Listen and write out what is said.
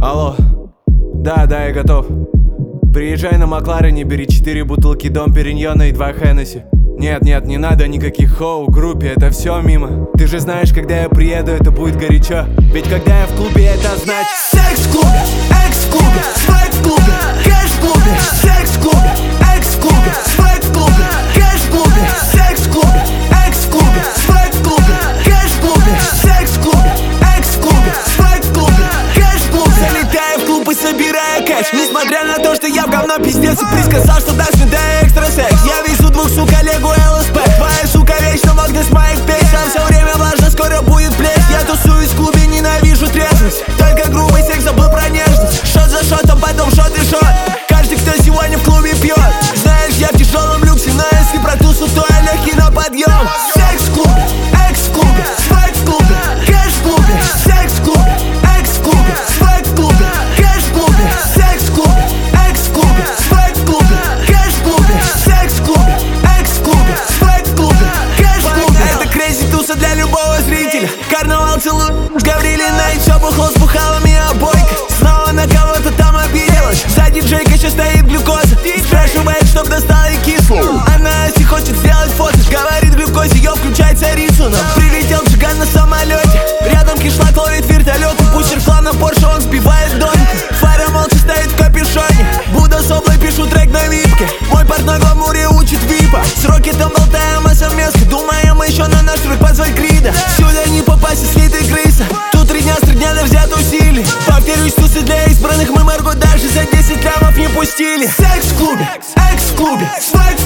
Алло, да, я готов. Приезжай на Макларене, бери 4 бутылки Дом Периньона и 2 Хеннесси. Нет, не надо никаких хоу, группе, это все мимо. Ты же знаешь, когда я приеду, это будет горячо. Ведь когда я в клубе, это значит секс в клубе, экс в клубе, свайп в клубе, кэш в клубе. Секс в клубе, экс в клубе, свайп в клубе, кэш в клубе. Секс в клубе, экс в клубе, свайп в клубе, кэш в клубе. Секс в клубе, экс в клубе, свайп в клубе, кэш в клубе. Залетаю в клуб и собираю кэш. Несмотря на то, что я в говно пиздец, и приз сказал, что даст мне да экстра секс. Я везу двух сук коллегу ЛСП. Твоя сука вечно в огне с моих песен. Там все время влажно, скоро будет плеск. Я тусуюсь в клубе, ненавижу трезвость. Только грубый секс, забыл про нежность. Шот за шотом, потом шот и шот. Каждый, кто сегодня в клубе пьет, знаешь, я в тяжелом люксе. Но если про тусу, то я легкий на подъем. Секс в клубе, экс в клубе, свайп в клубе, кэш в клубе. Секс в клубе, экс в клубе, свайп в клубе, кэш в клубе. Секс в клубе, экс в клубе, свайп в клубе, кэш в клубе. Секс в клубе, экс в клубе, свайп в клубе, кэш в клубе. Это крейзи туса для любого зрителя. Карнавал целует с Гаврили Найт. Все бухло с бухалами обойка. Снова на кого-то там обиделась. За диджейкой сейчас стоит глюкоза. Спрашивает, чтоб достала и кислую. Она если хочет сделать фото, говорит глюкозе, ее включай царицу. Но прилетел Джиган на самолете. Рядом кишлак ловит вертолет. Пустер клана Порше, он сбивает домик. Фара молча стоит в капюшоне. Будда с облой пишу трек на випке. Мой партнер в Амуре учит випа. С Рокетом болтаем о совместке. Думаем еще на наш трек позвать Крида. Сюда не попасть, если ты крыса. Тут 3 дня на взят усилий. Повторюсь, тусы для избранных. Мы Марго даже за 10 граммов не пустили. Секс в клубе, экс в клубе, свайп